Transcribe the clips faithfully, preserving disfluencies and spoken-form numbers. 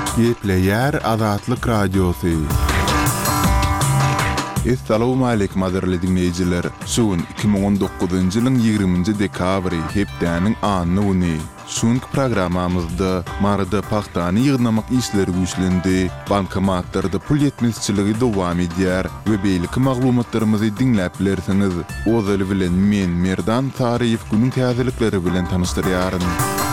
Gepleyer Azatlyk Radiosu. Assalamu alaykum azarly dinleyijiler. Şuun iki bin on dokuzuncu ýylyň ýygrimiňji dekabry hepdäniň anyny uny. Şuňky programmamyzda marada paxtany ýygnamak işleri güýçlendi. Bankomatlarda pul ýetmezçiligi dowam edýär we beýleki maglumatlarymyzy dinläp bilersiňiz. Ozaly bilen men Merdan Taryýew günüň täzelikleri bilen tanışdyrýaryn.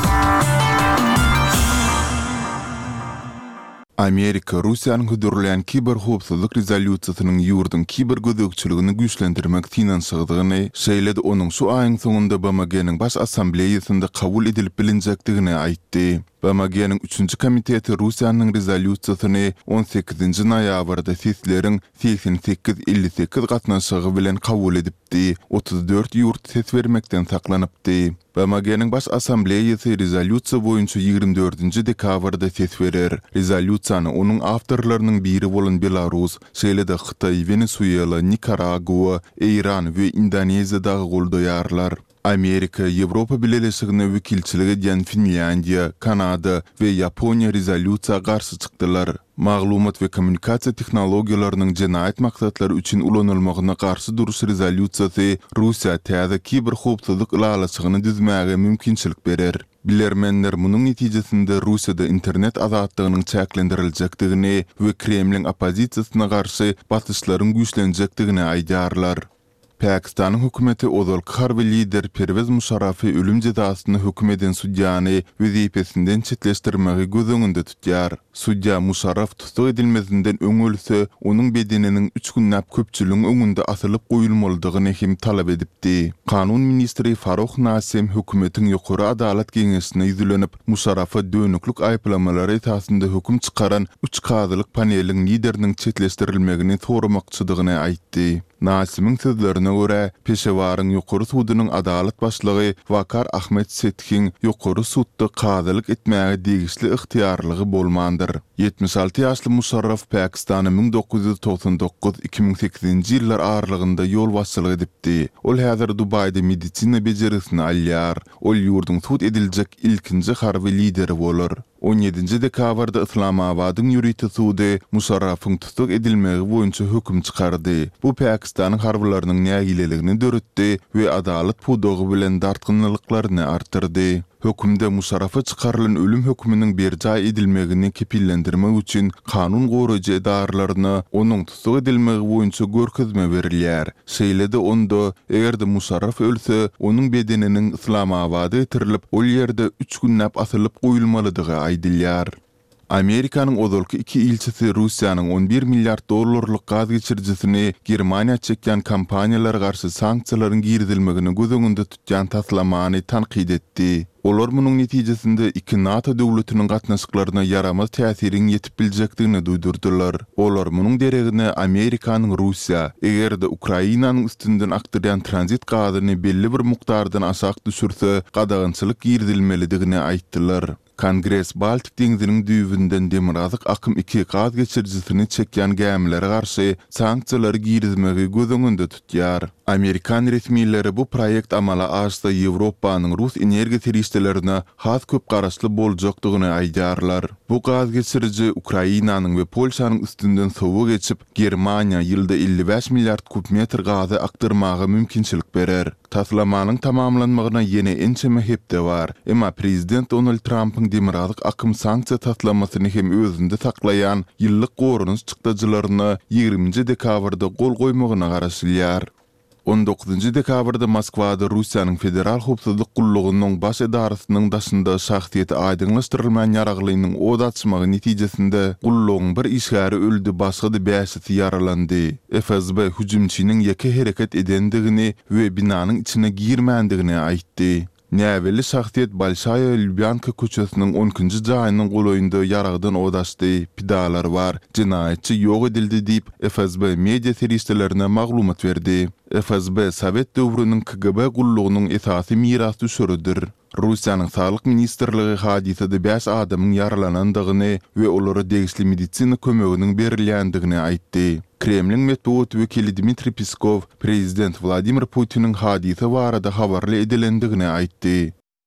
Amerika, Russiýanyň hödürlän kiber howpsuzlyk rezolýusiýasynyň ýurdun kiber gözegçiligini güýçlendirmek finansygyny şeýledi onuň şu aýyň soňunda B M G-niň baş assambleýasynda kabul edilip bilinjekdigini aýtdy. B M G-niň üçünji komiteti Russiýanyň rezolýusiýasyny on sekizinji noýabrda sesleriň seksen sekiz elli sekiz gatnaşygy bilen kabul edipdi. otuz dört ýurt ses bermekden saklanypdy. B M G-niň baş assambleýasy rezolýusiýa boýunça ýygrimi dördünji dekabrda ses berer. Rezolýusiýany onuň awtorlarynyň biri bolan Belarus, şeýle-de Hytaý, Venezuela, Nikaragua, Iran we Indoneziýadagy goldaýarlar. Amerika, Ýewropa Birleşigine wekilçilik edýän Finlandiýa, Kanada we Ýaponiýa rezolýusiýaga garşy çykdylar. Maglumat we kommunikasiýa tehnologiýalarynyň jenaýat maksatlary üçin ulanylmagyna garşy duruş rezolýusiýasy Russiýa täze kiber howpsuzlyk ýalaçygyny düzmäge mümkinçilik berer. Bilermenler munyň netijesinde Russiýada internet azatlygynyň çäklendirilejekdigini we Kremliň opozisiýasyna garşy batyşlaryň güýçlenjekdigini aýdýarlar. Pakistanyň hökümeti ozalky harby lider Pervez Musharrafy ölüm jazasyny hökm eden sudyany wezipesinden çetleşdirmegi göz öňünde tutýar. Sudya Musharraf tutuk edilmezinden öňölse, onuň bedeniniň üç günnäp köpçüligiň öňünde asylyp goýulmalydygyny hem talap edipdi. Kanun ministri Faruk Nasim hökümetiň ýokary adalet geňeşine ýüzlenip, Musharrafa dönüklük aýplamalary esasında höküm çykaran üç kadylyk paneliň lideriniň çetleşdirilmegini soramakçydygyny aýtdy. Nasim'in sözlerine göre peşewaryň ýokary sudynyň adalet başlygy Vakar Ahmet Setkin ýokary sudda kadylyk etmäge degişli ıhtiýarlygy bolmandyr. yetmiş alty ýaşly Musharraf Pakistany bin dokuz ýüz toksan dokuz iki bin sekizinji ýyllar aralygynda ýol başçylyk edipdi. Ol häzir Dubaýda medisina bejerisini alýar. Ol ýurdun sud ediljek ilkinji harby lideri bolar. on ýedinji dekabrda Islamabadyň ýürüýti sudy Musharrafyň tutuk edilmegi boýunça höküm çykardy. Bu Pakistanyň harbylarynyň nägileligini döretdi we adalet pudogy bilen dartgynlyklaryny artyrdy. Hökümde Musharrafa çykarylan ölüm hökmüniň berja edilmegini kepillendirmek üçin kanun goraýjy edarlaryna onuň tutuk edilmegi boýunça görkezme berilýär. Şeýle-de onda egerde Musharraf ölse, onuň bedeniniň Islamabada getirilip, ol ýerde üç günnäp asylyp goýulmalydygy aýdylýar. Amerikanyň ozalky iki ilçisi Russiýanyň on bir milliard dollarlyk gaz geçirjisini Germaniýa çekýän kampaniýalara garşy sanksiýalaryň girdilmegini göz öňünde tutýan taslamany tanqid etdi. Olar munyň netijesinde iki NATO döwletiniň gatnaşyklaryna yaramaz täsiriň ýetip biljekdigini duýdurdylar. Olar munyň deregine Amerikanyň Russiýa egerde Ukrainanyň üstünden akdyrýan tranzit gazyny belli bir mukdardan aşak düşürse, gadagynçylyk girdilmelidigini aýtdylar. Kongres Baltik deňziniň düýbünden demirazyk akym iki gaz geçirjisini çekýän gemilere garşy sanksiýalary girizmegi göz öňünde tutýar. Amerikan resmiýetleri bu proýekt amala aşsa Ýewropanyň Rus energiýa terişdelerine has köp garaşly boljakdygyny aýdýarlar. Bu gaz geçirji Ukrainanyň we Polşanyň üstünden sowu geçip, Germaniýa ýylda elli beş milliard kubmetr gazy akdyrmagy mümkinçilik berer. Taslamanyň tamamlanmagyna ýene ençeme hepde bar. Emma prezident Donald Trump'yň demirazyk akym sanksiýa taslamasyny hem özünde saklaýan ýyllyk gorunuş çykdyjylaryna ýygrimiňji dekabrda gol goýmagyna garaşylýar. on dokuzunji dekabrda Moskwada Russiýanyň federal howpsuzlyk gullugynyň baş edarasynyň daşynda şahsiýeti aýdynlaşdyrylmaýan ýaraglynyň od açmagy netijesinde gullugyň bir işgäri öldü, başga-da beşi ýaralandy. F S B hüjümçiniň ýeke hereket edendigini we binanyň içine girmändigini aýtdy. Näweli şahsiýet Bolşaya Lubyanka köçesiniň onunji jaýynyň golaýynda ýaragdan odaşdy, pidalar bar, jinaýatçy ýok edildi diýip F S B media serişdelerine maglumat berdi. F S B Sowet döwrüniň K G B gullugynyň esasy mirasy düşürüdir. Russiýanyň Sağlyk Ministrligi hadisede beş adamyň yaralanandygyny we olara degişli medisina kömeginiň berilýändigini aýtdy. Kremlin metbuat wekili Dmitri Peskov prezident Vladimir Putin'in hadise barada habarly edilendigini aýtdy.